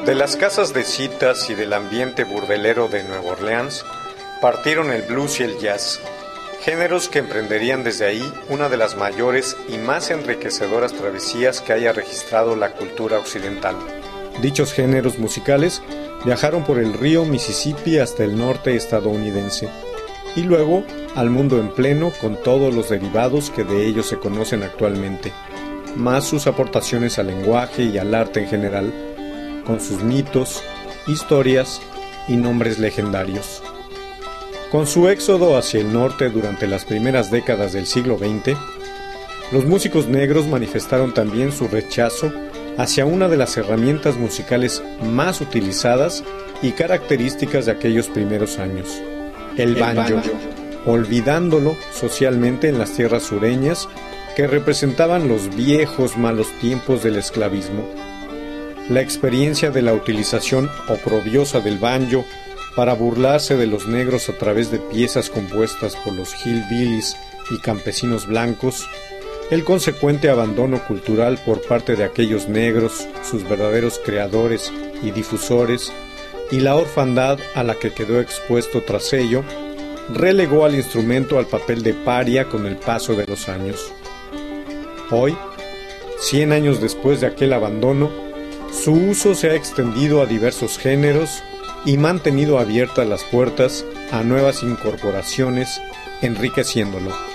De las casas de citas y del ambiente burdelero de Nueva Orleans partieron el blues y el jazz, géneros que emprenderían desde ahí una de las mayores y más enriquecedoras travesías que haya registrado la cultura occidental. Dichos géneros musicales viajaron por el río Mississippi hasta el norte estadounidense y luego al mundo en pleno con todos los derivados que de ellos se conocen actualmente, más sus aportaciones al lenguaje y al arte en general, con sus mitos, historias y nombres legendarios. Con su éxodo hacia el norte durante las primeras décadas del siglo XX, los músicos negros manifestaron también su rechazo hacia una de las herramientas musicales más utilizadas y características de aquellos primeros años, el banjo, olvidándolo socialmente en las tierras sureñas que representaban los viejos malos tiempos del esclavismo. La experiencia de la utilización oprobiosa del banjo para burlarse de los negros a través de piezas compuestas por los hillbillies y campesinos blancos, el consecuente abandono cultural por parte de aquellos negros, sus verdaderos creadores y difusores, y la orfandad a la que quedó expuesto tras ello, relegó al instrumento al papel de paria con el paso de los años. Hoy, 100 años después de aquel abandono, su uso se ha extendido a diversos géneros y mantenido abiertas las puertas a nuevas incorporaciones, enriqueciéndolo.